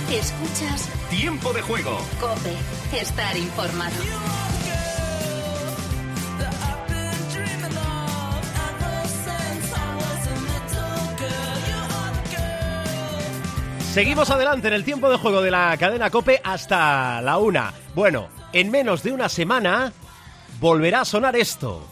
Escuchas Tiempo de Juego. COPE. Estar informado. Seguimos adelante en el Tiempo de Juego de la cadena COPE hasta la 1. Bueno, en menos de una semana volverá a sonar esto.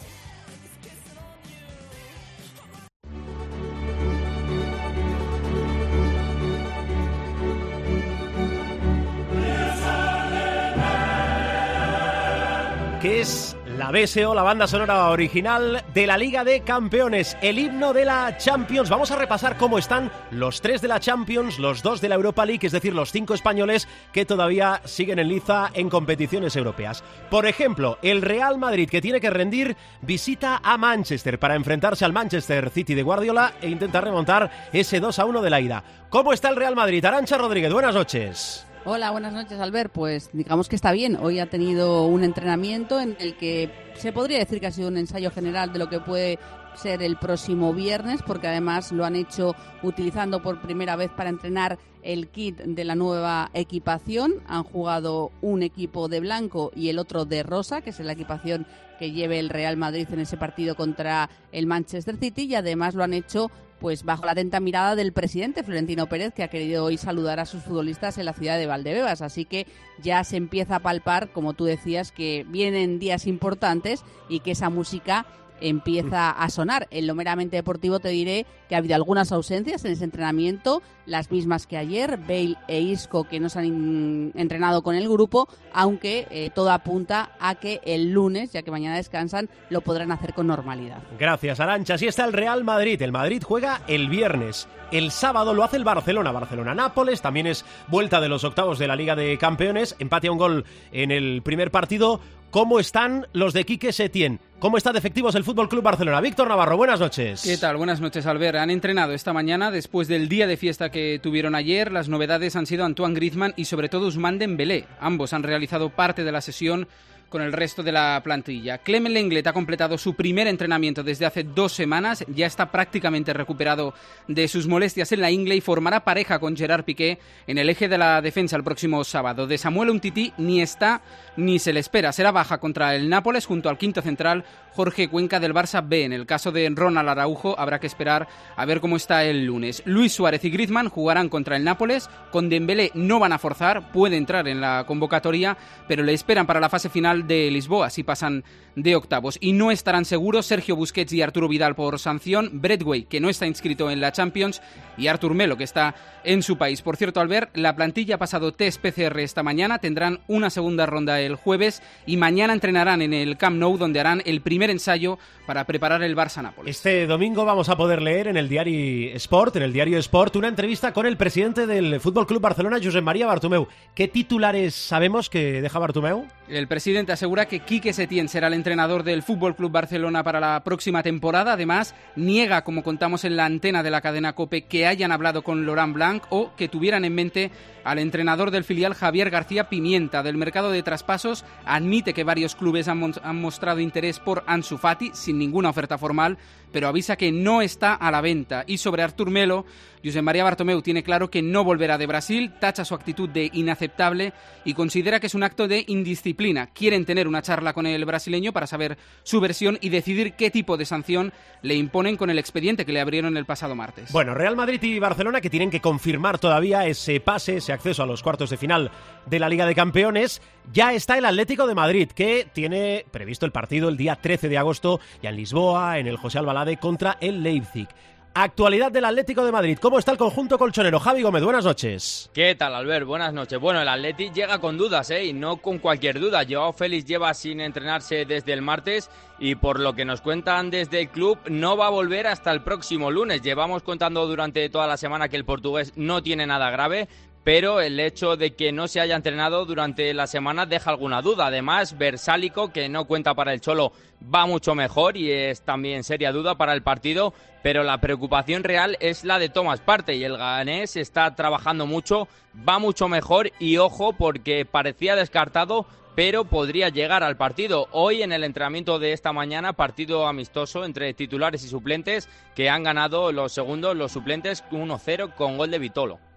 Que es la BSO, la banda sonora original de la Liga de Campeones, el himno de la Champions. Vamos a repasar cómo están los 3 de la Champions, los 2 de la Europa League, es decir, los 5 españoles que todavía siguen en liza en competiciones europeas. Por ejemplo, el Real Madrid, que tiene que rendir, visita a Manchester para enfrentarse al Manchester City de Guardiola e intentar remontar ese 2-1 de la ida. ¿Cómo está el Real Madrid? Arantxa Rodríguez, buenas noches. Hola, buenas noches, Albert. Pues digamos que está bien. Hoy ha tenido un entrenamiento en el que se podría decir que ha sido un ensayo general de lo que puede ser el próximo viernes, porque además lo han hecho utilizando por primera vez para entrenar el kit de la nueva equipación. Han jugado un equipo de blanco y el otro de rosa, que es la equipación que lleve el Real Madrid en ese partido contra el Manchester City, y además lo han hecho pues bajo la atenta mirada del presidente Florentino Pérez, que ha querido hoy saludar a sus futbolistas en la ciudad de Valdebebas. Así que ya se empieza a palpar, como tú decías, que vienen días importantes y que esa música empieza a sonar. En lo meramente deportivo te diré que ha habido algunas ausencias en ese entrenamiento, las mismas que ayer, Bale e Isco, que no se han entrenado con el grupo, aunque todo apunta a que el lunes, ya que mañana descansan, lo podrán hacer con normalidad. Gracias, Arantxa. Así está el Real Madrid. El Madrid juega el viernes. El sábado lo hace el Barcelona. Barcelona-Nápoles. También es vuelta de los octavos de la Liga de Campeones. Empate a un gol en el primer partido. ¿Cómo están los de Quique Setién? ¿Cómo está de efectivos el FC Barcelona? Víctor Navarro, buenas noches. ¿Qué tal? Buenas noches, Albert. Han entrenado esta mañana después del día de fiesta que tuvieron ayer. Las novedades han sido Antoine Griezmann y sobre todo Ousmane Dembélé. Ambos han realizado parte de la sesión con el resto de la plantilla. Clement Lenglet ha completado su primer entrenamiento desde hace 2 semanas, ya está prácticamente recuperado de sus molestias en la ingle y formará pareja con Gerard Piqué en el eje de la defensa el próximo sábado. De Samuel Umtiti ni está ni se le espera, será baja contra el Nápoles junto al quinto central Jorge Cuenca del Barça B. En el caso de Ronald Araujo habrá que esperar a ver cómo está el lunes. Luis Suárez y Griezmann jugarán contra el Nápoles, con Dembélé no van a forzar, puede entrar en la convocatoria, pero le esperan para la fase final de Lisboa si pasan de octavos, y no estarán seguros Sergio Busquets y Arturo Vidal por sanción, Braithwaite, que no está inscrito en la Champions, y Artur Melo, que está en su país. Por cierto, Albert, la plantilla ha pasado test PCR esta mañana, tendrán una segunda ronda el jueves y mañana entrenarán en el Camp Nou, donde harán el primer ensayo para preparar el Barça-Nápoles. Este domingo vamos a poder leer en el diario Sport, una entrevista con el presidente del FC Barcelona, Josep María Bartomeu. ¿Qué titulares sabemos que deja Bartomeu? El presidente asegura que Quique Setién será el entrenador del FC Barcelona para la próxima temporada. Además, niega, como contamos en la antena de la cadena COPE, que hayan hablado con Laurent Blanc o que tuvieran en mente al entrenador del filial Javier García Pimienta. Del mercado de traspasos, admite que varios clubes han mostrado interés por Ansu Fati sin ninguna oferta formal, pero avisa que no está a la venta. Y sobre Artur Melo, Josep María Bartomeu tiene claro que no volverá de Brasil, tacha su actitud de inaceptable y considera que es un acto de indisciplina. Quieren tener una charla con el brasileño para saber su versión y decidir qué tipo de sanción le imponen con el expediente que le abrieron el pasado martes. Bueno, Real Madrid y Barcelona, que tienen que confirmar todavía ese pase, ese acceso a los cuartos de final de la Liga de Campeones. Ya está el Atlético de Madrid, que tiene previsto el partido el día 13 de agosto, ya en Lisboa, en el José Albalade, contra el Leipzig. Actualidad del Atlético de Madrid. ¿Cómo está el conjunto colchonero? Javi Gómez, buenas noches. ¿Qué tal, Albert? Buenas noches. Bueno, el Athletic llega con dudas, y no con cualquier duda. Joao Félix lleva sin entrenarse desde el martes y por lo que nos cuentan desde el club no va a volver hasta el próximo lunes. Llevamos contando durante toda la semana que el portugués no tiene nada grave, pero el hecho de que no se haya entrenado durante la semana deja alguna duda. Además, Versálico, que no cuenta para el Cholo, va mucho mejor y es también seria duda para el partido, pero la preocupación real es la de Thomas Partey y el ganés está trabajando mucho, va mucho mejor y ojo porque parecía descartado, pero podría llegar al partido. Hoy en el entrenamiento de esta mañana, partido amistoso entre titulares y suplentes que han ganado los segundos, los suplentes 1-0 con gol de Vitolo.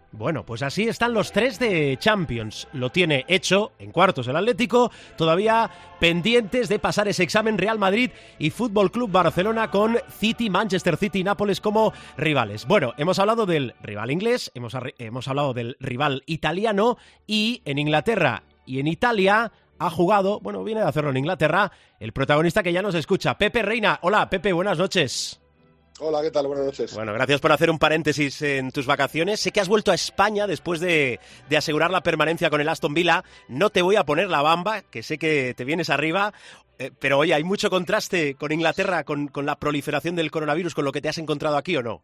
Bueno, pues así están los 3 de Champions. Lo tiene hecho en cuartos el Atlético, todavía pendientes de pasar ese examen Real Madrid y Fútbol Club Barcelona con City, Manchester City y Nápoles como rivales. Bueno, hemos hablado del rival inglés, hemos hablado del rival italiano y en Inglaterra y en Italia ha jugado, bueno, viene de hacerlo en Inglaterra, el protagonista que ya nos escucha, Pepe Reina. Hola, Pepe, buenas noches. Hola, ¿qué tal? Buenas noches. Bueno, gracias por hacer un paréntesis en tus vacaciones. Sé que has vuelto a España después de asegurar la permanencia con el Aston Villa. No te voy a poner la bamba, que sé que te vienes arriba, pero oye, ¿hay mucho contraste con Inglaterra, con la proliferación del coronavirus, con lo que te has encontrado aquí o no?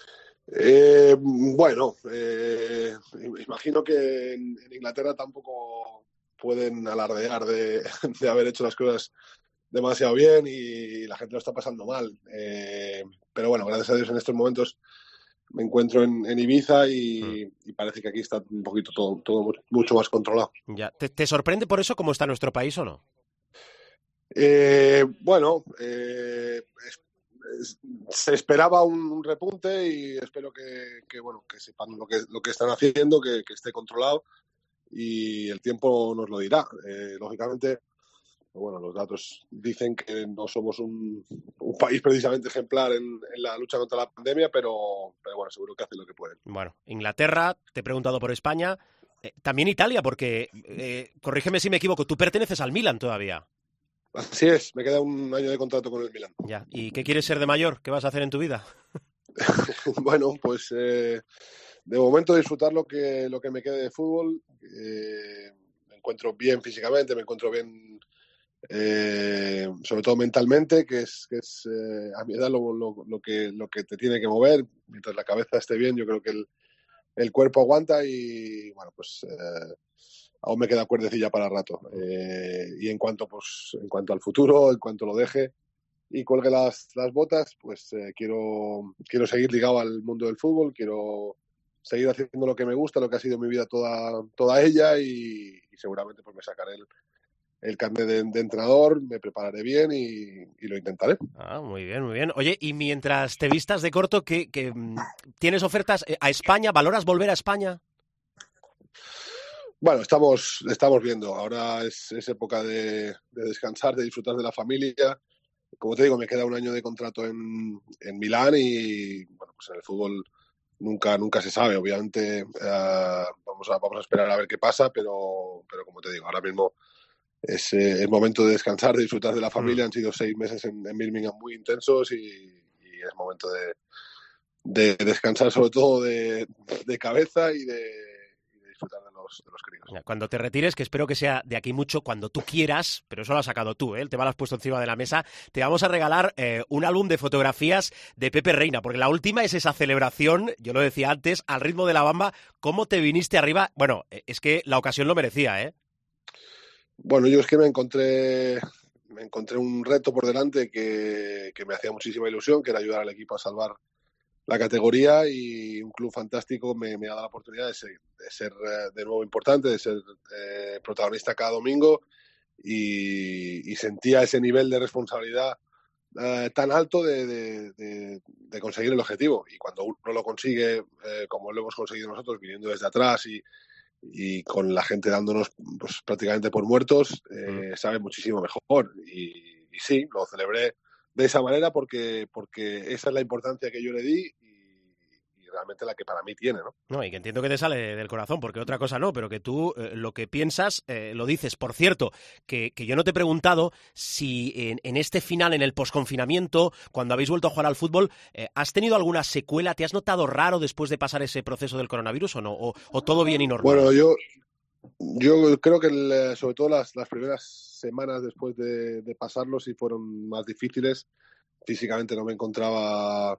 Imagino que en Inglaterra tampoco pueden alardear de haber hecho las cosas demasiado bien y la gente lo está pasando mal. Pero bueno, gracias a Dios en estos momentos me encuentro en Ibiza y parece que aquí está un poquito todo mucho más controlado. Ya. ¿Te sorprende por eso cómo está nuestro país o no? Se esperaba un repunte y espero que sepan lo que están haciendo, que esté controlado y el tiempo nos lo dirá. Lógicamente, bueno, los datos dicen que no somos un país precisamente ejemplar en la lucha contra la pandemia, pero bueno, seguro que hacen lo que pueden. Bueno, Inglaterra, te he preguntado por España, también Italia, porque, corrígeme si me equivoco, tú perteneces al Milan todavía. Así es, me queda un año de contrato con el Milan. Ya. ¿Y qué quieres ser de mayor? ¿Qué vas a hacer en tu vida? Bueno, pues de momento disfrutar lo que me quede de fútbol. Me encuentro bien físicamente, me encuentro bien sobre todo mentalmente, que es a mi edad lo que te tiene que mover. Mientras la cabeza esté bien, yo creo que el cuerpo aguanta y bueno, pues aún me queda cuerdecilla para rato. Y en cuanto al futuro, en cuanto lo deje y cuelgue las botas, pues quiero seguir ligado al mundo del fútbol, quiero seguir haciendo lo que me gusta, lo que ha sido mi vida toda ella y seguramente pues me sacaré el carnet de entrenador, me prepararé bien y lo intentaré. Ah, muy bien, muy bien. Oye, y mientras te vistas de corto, ¿que tienes ofertas a España? ¿Valoras volver a España? Bueno, estamos viendo. Ahora es época de descansar, de disfrutar de la familia. Como te digo, me queda un año de contrato en Milán y bueno, pues en el fútbol nunca se sabe. Obviamente vamos a esperar a ver qué pasa, pero como te digo, ahora mismo es el momento de descansar, de disfrutar de la familia. Han sido 6 meses en Birmingham muy intensos y es momento de descansar sobre todo de cabeza y de disfrutar de los críos. Cuando te retires, que espero que sea de aquí mucho, cuando tú quieras, pero eso lo has sacado tú, el tema lo has puesto encima de la mesa, te vamos a regalar un álbum de fotografías de Pepe Reina, porque la última es esa celebración, yo lo decía antes, al ritmo de la bamba. ¿Cómo te viniste arriba? Bueno, es que la ocasión lo merecía, ¿eh? Bueno, yo es que me encontré un reto por delante que me hacía muchísima ilusión, que era ayudar al equipo a salvar la categoría, y un club fantástico me ha dado la oportunidad de ser de nuevo importante, de ser protagonista cada domingo, y sentía ese nivel de responsabilidad tan alto de conseguir el objetivo. Y cuando uno lo consigue, como lo hemos conseguido nosotros, viniendo desde atrás y con la gente dándonos pues prácticamente por muertos, sabe muchísimo mejor. Y sí, lo celebré de esa manera porque esa es la importancia que yo le di y realmente la que para mí tiene, ¿no? No, y que entiendo que te sale del corazón, porque otra cosa no, pero que tú lo que piensas lo dices. Por cierto, que yo no te he preguntado si en este final, en el posconfinamiento, cuando habéis vuelto a jugar al fútbol, ¿has tenido alguna secuela? ¿Te has notado raro después de pasar ese proceso del coronavirus o no? ¿O todo bien y normal? Bueno, yo creo que sobre todo las primeras semanas después de pasarlo sí fueron más difíciles. Físicamente no me encontraba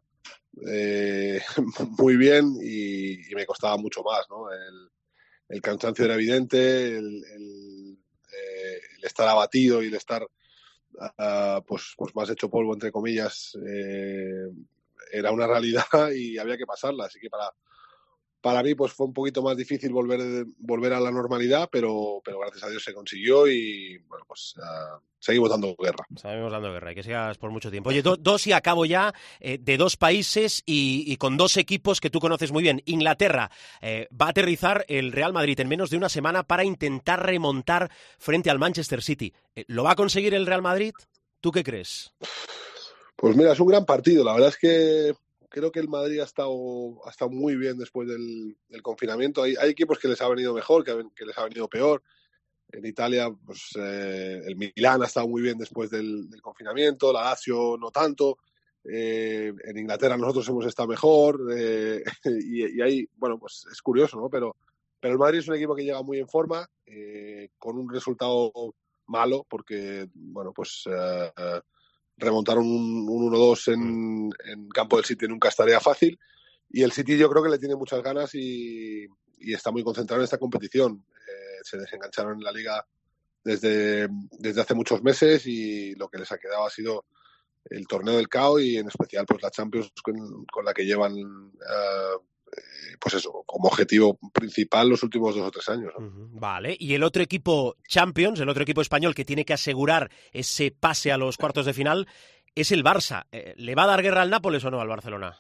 muy bien y me costaba mucho más, ¿no? El cansancio era evidente, el estar abatido y el estar pues más hecho polvo, entre comillas, era una realidad y había que pasarla. Así que para mí pues fue un poquito más difícil volver a la normalidad, pero gracias a Dios se consiguió y bueno, pues seguimos dando guerra. Seguimos dando guerra y que sigas por mucho tiempo. Oye, dos y acabo ya, de dos países y con dos equipos que tú conoces muy bien. Inglaterra va a aterrizar el Real Madrid en menos de una semana para intentar remontar frente al Manchester City. ¿Lo va a conseguir el Real Madrid? ¿Tú qué crees? Pues mira, es un gran partido. La verdad es que creo que el Madrid ha estado muy bien después del confinamiento. Hay equipos que les ha venido mejor, que les ha venido peor. En Italia, pues el Milán ha estado muy bien después del confinamiento, la Lazio no tanto. En Inglaterra nosotros hemos estado mejor. Y ahí, bueno, pues es curioso, ¿no? Pero el Madrid es un equipo que llega muy en forma, con un resultado malo, porque, bueno, pues remontar un 1-2 en campo del City nunca estaría fácil, y el City yo creo que le tiene muchas ganas y está muy concentrado en esta competición. Se desengancharon en la Liga desde hace muchos meses y lo que les ha quedado ha sido el torneo del CAO y en especial pues la Champions con la que llevan pues eso, como objetivo principal los últimos 2 o 3 años, ¿no? Vale, y el otro equipo Champions, el otro equipo español que tiene que asegurar ese pase a los cuartos de final es el Barça. ¿Le va a dar guerra al Nápoles o no al Barcelona?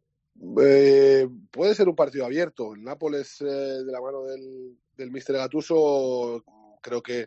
Puede ser un partido abierto. El Nápoles, de la mano del míster Gattuso, creo que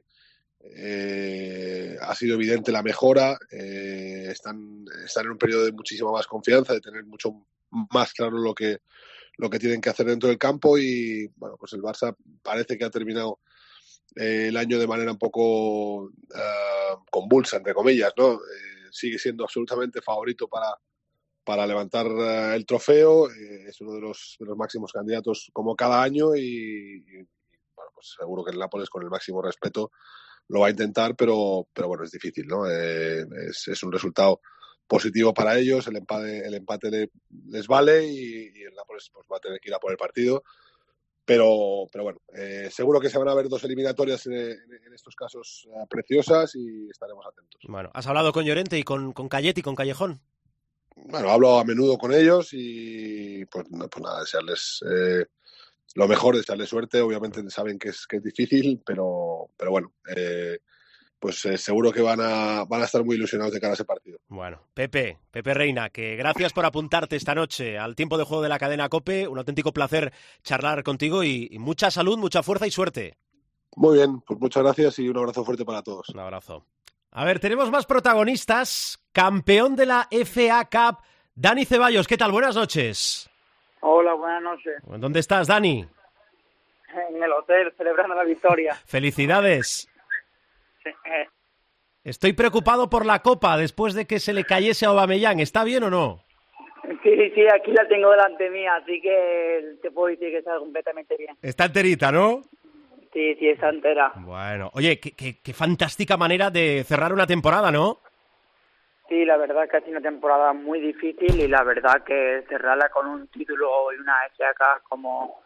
ha sido evidente la mejora. Están en un periodo de muchísima más confianza, de tener mucho más claro lo que tienen que hacer dentro del campo, y bueno, pues el Barça parece que ha terminado el año de manera un poco convulsa, entre comillas, ¿no? Sigue siendo absolutamente favorito para levantar el trofeo, es uno de los máximos candidatos como cada año y bueno, pues seguro que el Nápoles, con el máximo respeto, lo va a intentar, pero bueno, es difícil, ¿no? Es un resultado positivo para ellos, el empate les vale y el Nápoles pues va a tener que ir a por el partido, pero bueno, seguro que se van a ver 2 eliminatorias en estos casos preciosas y estaremos atentos. Bueno, ¿has hablado con Llorente y con Calletti, con Callejón? Bueno, hablo a menudo con ellos y pues nada, desearles lo mejor, desearles suerte. Obviamente saben que es difícil, pero bueno, pues seguro que van a estar muy ilusionados de cara a ese partido. Bueno, Pepe Reina, que gracias por apuntarte esta noche al tiempo de juego de la cadena COPE. Un auténtico placer charlar contigo y mucha salud, mucha fuerza y suerte. Muy bien, pues muchas gracias y un abrazo fuerte para todos. Un abrazo. A ver, tenemos más protagonistas. Campeón de la FA Cup, Dani Ceballos. ¿Qué tal? Buenas noches. Hola, buenas noches. ¿Dónde estás, Dani? En el hotel, celebrando la victoria. Felicidades. Sí, Estoy preocupado por la Copa después de que se le cayese a Aubameyang. ¿Está bien o no? Sí, aquí la tengo delante mía, así que te puedo decir que está completamente bien. Está enterita, ¿no? Sí, está entera. Bueno, oye, qué fantástica manera de cerrar una temporada, ¿no? Sí, la verdad que ha sido una temporada muy difícil y la verdad que cerrarla con un título y una FA Cup como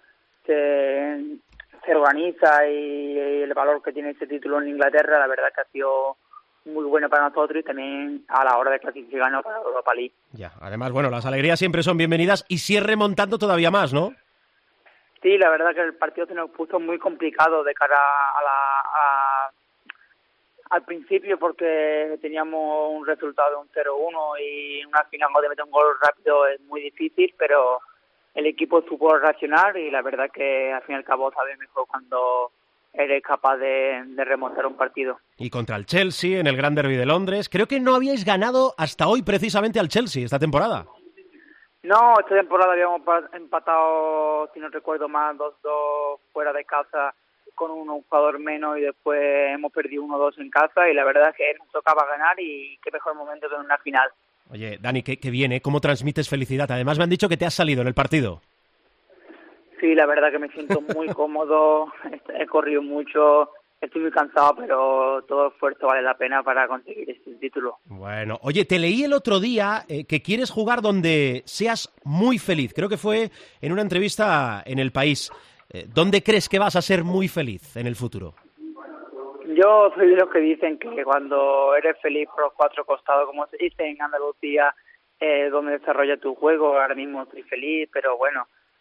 se organiza y el valor que tiene ese título en Inglaterra, la verdad que ha sido muy bueno para nosotros y también a la hora de clasificarnos para Europa League. Ya, además, bueno, las alegrías siempre son bienvenidas y si es remontando todavía más, ¿no? Sí, la verdad que el partido se nos puso muy complicado de cara al principio porque teníamos un resultado de un 0-1 y una final de meter un gol rápido es muy difícil, pero el equipo supo reaccionar y la verdad que al fin y al cabo sabe mejor cuando eres capaz de remontar un partido. Y contra el Chelsea en el Gran Derby de Londres, creo que no habíais ganado hasta hoy precisamente al Chelsea esta temporada. No, esta temporada habíamos empatado, si no recuerdo mal, 2-2 fuera de casa con un jugador menos y después hemos perdido 1-2 en casa y la verdad es que nos tocaba ganar y qué mejor momento que en una final. Oye, Dani, qué bien, ¿eh? ¿Cómo transmites felicidad? Además me han dicho que te has salido en el partido. Sí, la verdad que me siento muy cómodo, he corrido mucho, estoy muy cansado, pero todo esfuerzo vale la pena para conseguir este título. Bueno, oye, te leí el otro día que quieres jugar donde seas muy feliz. Creo que fue en una entrevista en El País. ¿Dónde crees que vas a ser muy feliz en el futuro? Yo soy de los que dicen que cuando eres feliz por los 4 costados, como se dice en Andalucía, donde desarrolla tu juego, ahora mismo estoy feliz, pero bueno,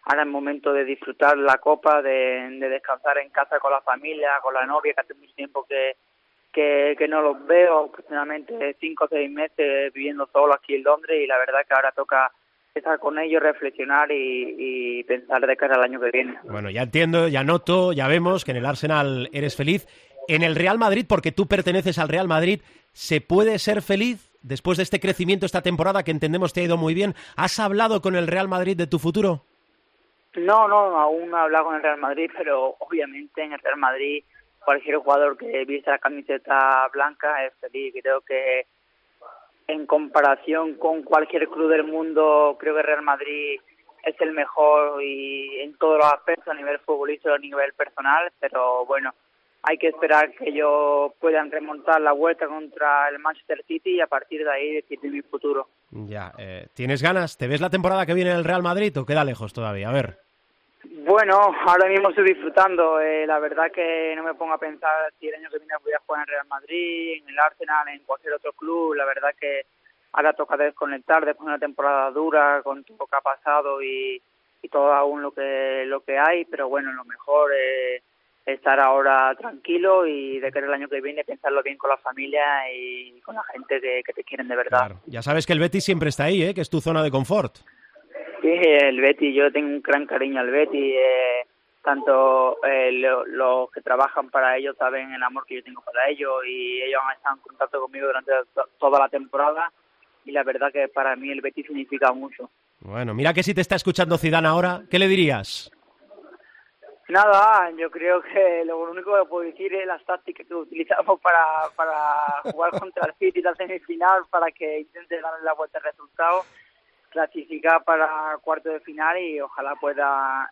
ahora es momento de disfrutar la Copa, de descansar en casa con la familia, con la novia, que hace mucho tiempo que no los veo, aproximadamente 5 o 6 meses viviendo solo aquí en Londres, y la verdad que ahora toca estar con ellos, reflexionar y pensar de cara al año que viene. Bueno, ya entiendo, ya noto, ya vemos que en el Arsenal eres feliz. En el Real Madrid, porque tú perteneces al Real Madrid, ¿se puede ser feliz después de este crecimiento esta temporada que entendemos te ha ido muy bien? ¿Has hablado con el Real Madrid de tu futuro? No, aún no he hablado con el Real Madrid, pero obviamente en el Real Madrid cualquier jugador que viste la camiseta blanca es feliz. Creo que en comparación con cualquier club del mundo, creo que Real Madrid es el mejor y en todos los aspectos, a nivel futbolístico, a nivel personal, pero bueno, hay que esperar que ellos puedan remontar la vuelta contra el Manchester City y a partir de ahí decidir mi futuro. Ya, ¿tienes ganas? ¿Te ves la temporada que viene en el Real Madrid o queda lejos todavía? A ver. Bueno, ahora mismo estoy disfrutando. La verdad que no me pongo a pensar si el año que viene voy a jugar en el Real Madrid, en el Arsenal, en cualquier otro club. La verdad que ahora toca desconectar después de una temporada dura con todo lo que ha pasado y todo aún lo que hay, pero bueno, lo mejor es estar ahora tranquilo y de que el año que viene pensarlo bien con la familia y con la gente que te quieren de verdad. Claro. Ya sabes que el Betis siempre está ahí, que es tu zona de confort. Sí, el Betis, yo tengo un gran cariño al Betis, tanto los que trabajan para ellos saben el amor que yo tengo para ellos y ellos han estado en contacto conmigo durante toda la temporada y la verdad que para mí el Betis significa mucho. Bueno, mira que si te está escuchando Zidane ahora, ¿qué le dirías? Nada, yo creo que lo único que puedo decir es las tácticas que utilizamos para jugar contra el City en la semifinal, para que intente darle la vuelta al resultado, clasificar para cuarto de final y ojalá pueda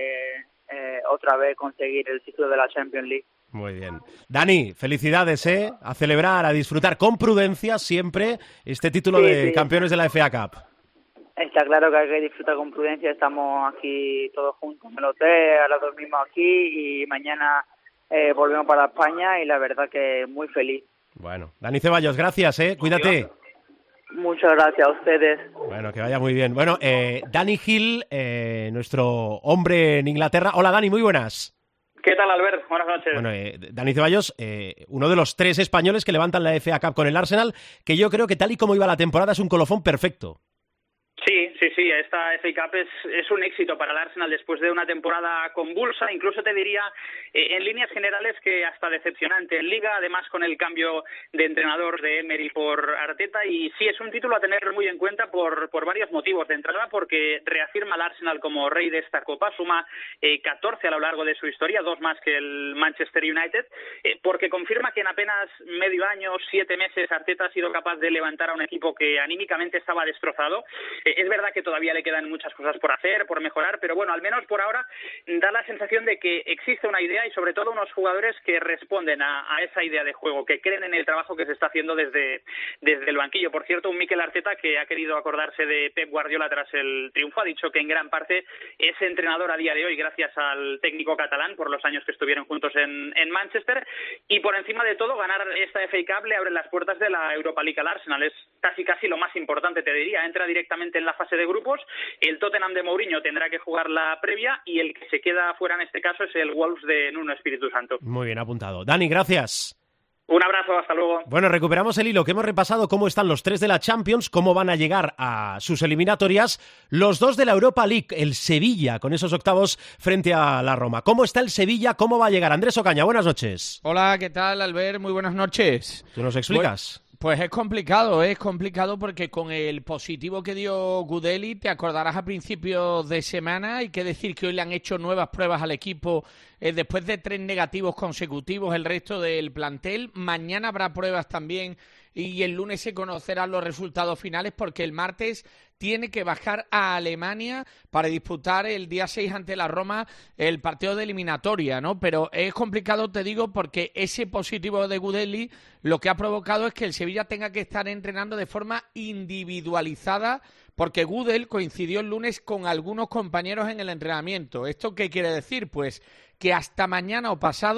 otra vez conseguir el título de la Champions League. Muy bien. Dani, felicidades, a celebrar, a disfrutar con prudencia siempre este título de campeones de la FA Cup. Está claro que hay que disfrutar con prudencia, estamos aquí todos juntos en el hotel, ahora dormimos aquí y mañana volvemos para España y la verdad que muy feliz. Bueno, Dani Ceballos, gracias, cuídate. Muchas gracias a ustedes. Bueno, que vaya muy bien. Bueno, Dani Hill, nuestro hombre en Inglaterra. Hola Dani, muy buenas. ¿Qué tal, Albert? Buenas noches. Bueno, Dani Ceballos, uno de los 3 españoles que levantan la FA Cup con el Arsenal, que yo creo que tal y como iba la temporada es un colofón perfecto. Sí, esta FA Cup es un éxito para el Arsenal después de una temporada convulsa, incluso te diría en líneas generales que hasta decepcionante en Liga, además con el cambio de entrenador de Emery por Arteta, y sí es un título a tener muy en cuenta por varios motivos. De entrada porque reafirma al Arsenal como rey de esta Copa, suma 14 a lo largo de su historia, 2 más que el Manchester United, porque confirma que en apenas medio año, 7 meses, Arteta ha sido capaz de levantar a un equipo que anímicamente estaba destrozado. Es verdad que todavía le quedan muchas cosas por hacer, por mejorar, pero bueno, al menos por ahora da la sensación de que existe una idea y sobre todo unos jugadores que responden a esa idea de juego, que creen en el trabajo que se está haciendo desde el banquillo. Por cierto, un Mikel Arteta que ha querido acordarse de Pep Guardiola tras el triunfo, ha dicho que en gran parte es entrenador a día de hoy gracias al técnico catalán por los años que estuvieron juntos en Manchester, y por encima de todo ganar esta FA Cup le abre las puertas de la Europa League al Arsenal. Es casi lo más importante, te diría. Entra directamente en la fase de grupos, el Tottenham de Mourinho tendrá que jugar la previa y el que se queda fuera en este caso es el Wolves de Nuno Espíritu Santo. Muy bien apuntado. Dani, gracias. Un abrazo, hasta luego. Bueno, recuperamos el hilo que hemos repasado, cómo están los 3 de la Champions, cómo van a llegar a sus eliminatorias los 2 de la Europa League, el Sevilla, con esos octavos frente a la Roma. ¿Cómo está el Sevilla? ¿Cómo va a llegar? Andrés Ocaña, buenas noches. Hola, ¿qué tal, Albert? Muy buenas noches. ¿Tú nos explicas? Pues es complicado porque con el positivo que dio Gudeli, te acordarás a principios de semana, hay que decir que hoy le han hecho nuevas pruebas al equipo después de 3 negativos consecutivos el resto del plantel. Mañana habrá pruebas también y el lunes se conocerán los resultados finales porque el martes tiene que bajar a Alemania para disputar el día 6 ante la Roma el partido de eliminatoria, ¿no? Pero es complicado, te digo, porque ese positivo de Gudeli lo que ha provocado es que el Sevilla tenga que estar entrenando de forma individualizada porque Gudel coincidió el lunes con algunos compañeros en el entrenamiento. ¿Esto qué quiere decir? Pues que hasta mañana o pasado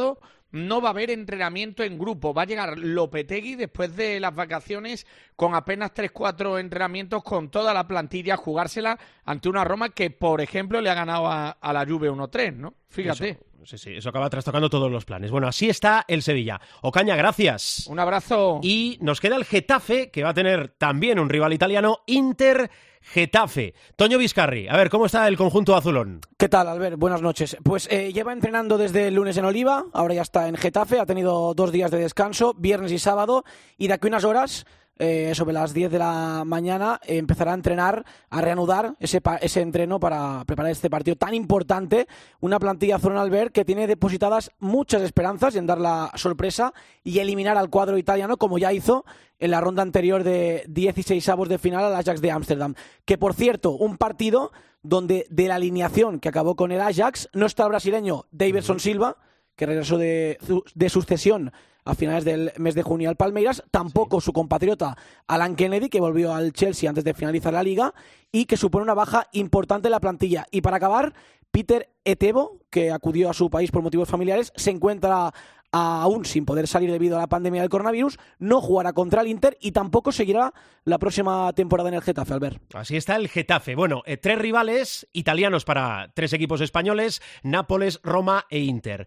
no va a haber entrenamiento en grupo. Va a llegar Lopetegui después de las vacaciones con apenas 3-4 entrenamientos con toda la plantilla, a jugársela ante una Roma que, por ejemplo, le ha ganado a la Juve 1-3, ¿no? Fíjate. Eso acaba trastocando todos los planes. Bueno, así está el Sevilla. Ocaña, gracias. Un abrazo. Y nos queda el Getafe, que va a tener también un rival italiano, Inter-Getafe. Toño Vizcarri, a ver, ¿cómo está el conjunto azulón? ¿Qué tal, Albert? Buenas noches. Pues lleva entrenando desde el lunes en Oliva, ahora ya está en Getafe, ha tenido 2 días de descanso, viernes y sábado, y de aquí unas horas, sobre las 10 de la mañana, empezará a entrenar, a reanudar ese entreno para preparar este partido tan importante. Una plantilla azulón, Albert, que tiene depositadas muchas esperanzas en dar la sorpresa y eliminar al cuadro italiano, como ya hizo en la ronda anterior de 16avos de final al Ajax de Ámsterdam. Que, por cierto, un partido donde de la alineación que acabó con el Ajax no está el brasileño Daverson Silva, que regresó de su cesión a finales del mes de junio al Palmeiras, tampoco su compatriota Alan Kennedy, que volvió al Chelsea antes de finalizar la Liga, y que supone una baja importante en la plantilla. Y para acabar, Peter Etebo, que acudió a su país por motivos familiares, se encuentra aún sin poder salir debido a la pandemia del coronavirus, no jugará contra el Inter y tampoco seguirá la próxima temporada en el Getafe, Albert. Así está el Getafe. Bueno, 3 rivales italianos para 3 equipos españoles, Nápoles, Roma e Inter.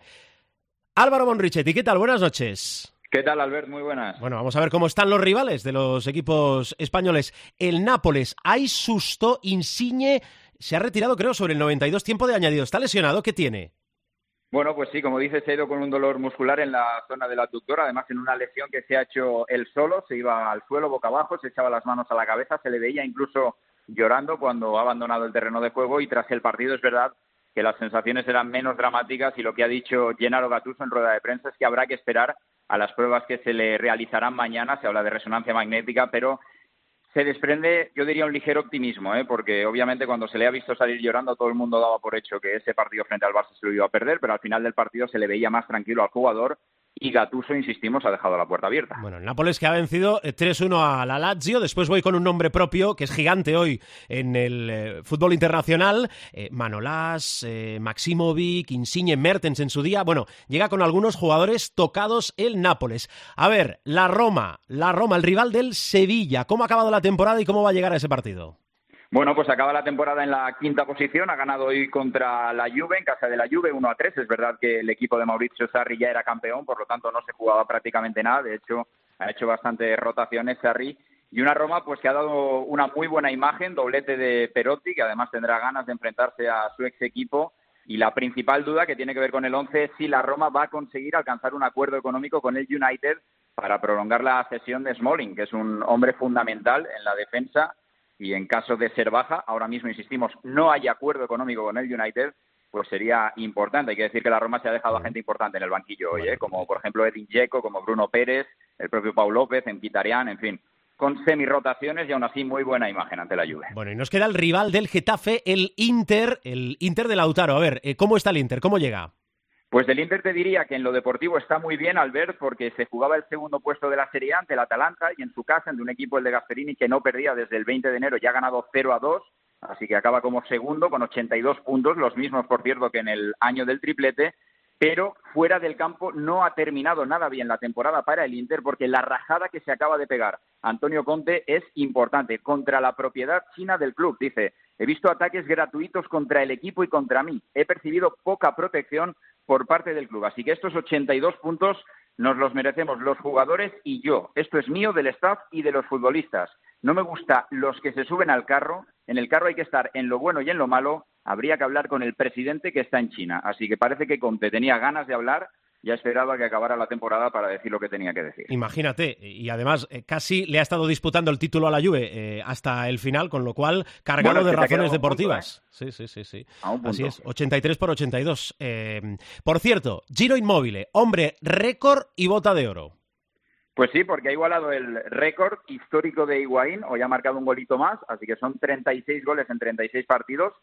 Álvaro Bonrichetti, ¿qué tal? Buenas noches. ¿Qué tal, Albert? Muy buenas. Bueno, vamos a ver cómo están los rivales de los equipos españoles. El Nápoles, hay susto, Insigne se ha retirado, creo, sobre el 92 tiempo de añadido. ¿Está lesionado? ¿Qué tiene? Bueno, pues sí, como dices, se ha ido con un dolor muscular en la zona del abductor, además en una lesión que se ha hecho él solo, se iba al suelo boca abajo, se echaba las manos a la cabeza, se le veía incluso llorando cuando ha abandonado el terreno de juego, y tras el partido es verdad que las sensaciones eran menos dramáticas, y lo que ha dicho Gennaro Gattuso en rueda de prensa es que habrá que esperar a las pruebas que se le realizarán mañana. Se habla de resonancia magnética, pero se desprende, yo diría, un ligero optimismo, porque obviamente cuando se le ha visto salir llorando, todo el mundo daba por hecho que ese partido frente al Barça se lo iba a perder, pero al final del partido se le veía más tranquilo al jugador, y Gattuso, insistimos, ha dejado la puerta abierta. Bueno, el Nápoles, que ha vencido 3-1 a la Lazio. Después voy con un nombre propio que es gigante hoy en el fútbol internacional. Manolas, Maximovic, Insigne, Mertens en su día. Bueno, llega con algunos jugadores tocados el Nápoles. A ver, la Roma, el rival del Sevilla. ¿Cómo ha acabado la temporada y cómo va a llegar a ese partido? Bueno, pues acaba la temporada en la 5ª posición, ha ganado hoy contra la Juve, en casa de la Juve, 1-3. Es verdad que el equipo de Maurizio Sarri ya era campeón, por lo tanto no se jugaba prácticamente nada. De hecho, ha hecho bastantes rotaciones Sarri. Y una Roma pues que ha dado una muy buena imagen, doblete de Perotti, que además tendrá ganas de enfrentarse a su ex equipo. Y la principal duda, que tiene que ver con el 11, es si la Roma va a conseguir alcanzar un acuerdo económico con el United para prolongar la cesión de Smalling, que es un hombre fundamental en la defensa. Y en caso de ser baja, ahora mismo insistimos, no hay acuerdo económico con el United, pues sería importante. Hay que decir que la Roma se ha dejado a gente importante en el banquillo hoy, como por ejemplo Edin Dzeko, como Bruno Pérez, el propio Pau López, Mkhitaryan, en fin, con semi-rotaciones y aún así muy buena imagen ante la Juve. Bueno, y nos queda el rival del Getafe, el Inter de Lautaro. A ver, ¿cómo está el Inter? ¿Cómo llega? Pues del Inter te diría que en lo deportivo está muy bien, Albert, porque se jugaba el segundo puesto de la Serie A ante el Atalanta, y en su casa, ante un equipo, el de Gasperini, que no perdía desde el 20 de enero, ya ha ganado 0-2, así que acaba como segundo con 82 puntos, los mismos, por cierto, que en el año del triplete, pero fuera del campo no ha terminado nada bien la temporada para el Inter, porque la rajada que se acaba de pegar Antonio Conte es importante contra la propiedad china del club. Dice: he visto ataques gratuitos contra el equipo y contra mí, he percibido poca protección por parte del club, así que estos 82 puntos nos los merecemos los jugadores y yo. Esto es mío, del staff y de los futbolistas. No me gusta los que se suben al carro. En el carro hay que estar en lo bueno y en lo malo. Habría que hablar con el presidente, que está en China. Así que parece que Conte tenía ganas de hablar. Ya esperaba que acabara la temporada para decir lo que tenía que decir. Imagínate, y además casi le ha estado disputando el título a la Juve hasta el final, con lo cual cargado de razones deportivas. Punto, Sí. Así es, 83-82. Por cierto, Giro Immobile, hombre récord y bota de oro. Pues sí, porque ha igualado el récord histórico de Higuaín, hoy ha marcado un golito más, así que son 36 goles en 36 partidos,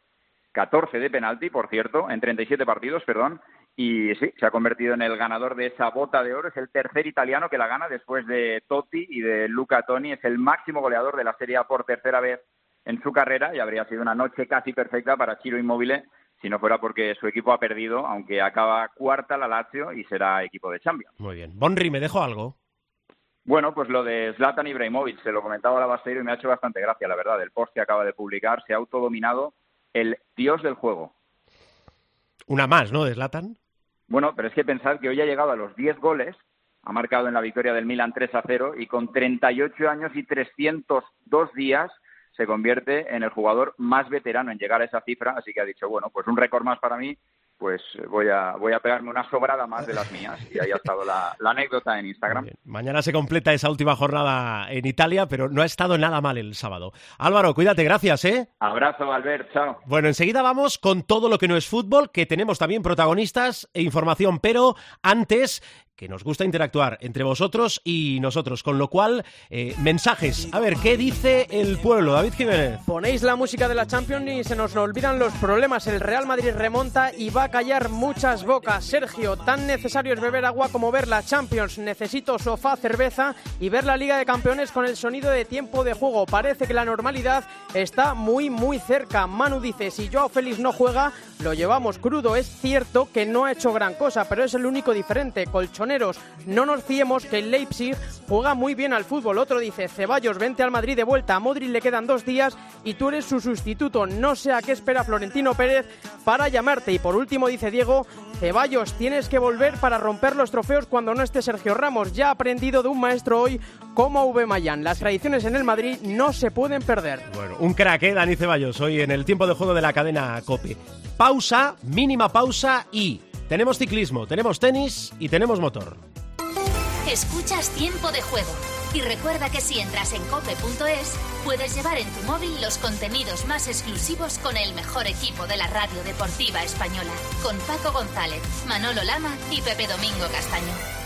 14 de penalti, por cierto, en 37 partidos, perdón. Y sí, se ha convertido en el ganador de esa bota de oro. Es el tercer italiano que la gana después de Totti y de Luca Toni. Es el máximo goleador de la Serie A por tercera vez en su carrera, y habría sido una noche casi perfecta para Ciro Immobile si no fuera porque su equipo ha perdido, aunque acaba cuarta la Lazio y será equipo de Champions. Muy bien. Bonri, ¿me dejo algo? Bueno, pues lo de Zlatan Ibrahimovic, se lo comentaba a Lavaseiro y me ha hecho bastante gracia, la verdad. El post que acaba de publicar, se ha autodominado el dios del juego. Una más, ¿no?, de Zlatan. Bueno, pero es que pensad que hoy ha llegado a los 10 goles, ha marcado en la victoria del Milan 3-0 y con 38 años y 302 días se convierte en el jugador más veterano en llegar a esa cifra, así que ha dicho, bueno, pues un récord más para mí, pues voy a pegarme una sobrada más de las mías. Y ahí ha estado la anécdota en Instagram. Mañana se completa esa última jornada en Italia, pero no ha estado nada mal el sábado. Álvaro, cuídate, gracias, ¿eh? Abrazo, Albert, chao. Bueno, enseguida vamos con todo lo que no es fútbol, que tenemos también protagonistas e información, pero antes, que nos gusta interactuar entre vosotros y nosotros, con lo cual, mensajes. A ver, ¿qué dice el pueblo? David Jiménez. Ponéis la música de la Champions y se nos olvidan los problemas. El Real Madrid remonta y va a callar muchas bocas. Sergio, tan necesario es beber agua como ver la Champions. Necesito sofá, cerveza y ver la Liga de Campeones con el sonido de tiempo de juego. Parece que la normalidad está muy, muy cerca. Manu dice, si Joao Félix no juega, lo llevamos crudo. Es cierto que no ha hecho gran cosa, pero es el único diferente. Colchoneros, no nos fiemos que el Leipzig juega muy bien al fútbol. Otro dice, Ceballos, vente al Madrid de vuelta. A Modric le quedan 2 días y tú eres su sustituto. No sé a qué espera Florentino Pérez para llamarte. Y por último dice Diego, Ceballos, tienes que volver para romper los trofeos cuando no esté Sergio Ramos. Ya ha aprendido de un maestro hoy como Aubameyang. Las tradiciones en el Madrid no se pueden perder. Bueno, un crack, Dani Ceballos, hoy en el tiempo de juego de la cadena COPE. Pausa, mínima pausa y tenemos ciclismo, tenemos tenis y tenemos motor. Escuchas Tiempo de Juego. Y recuerda que si entras en cope.es, puedes llevar en tu móvil los contenidos más exclusivos con el mejor equipo de la radio deportiva española. Con Paco González, Manolo Lama y Pepe Domingo Castaño.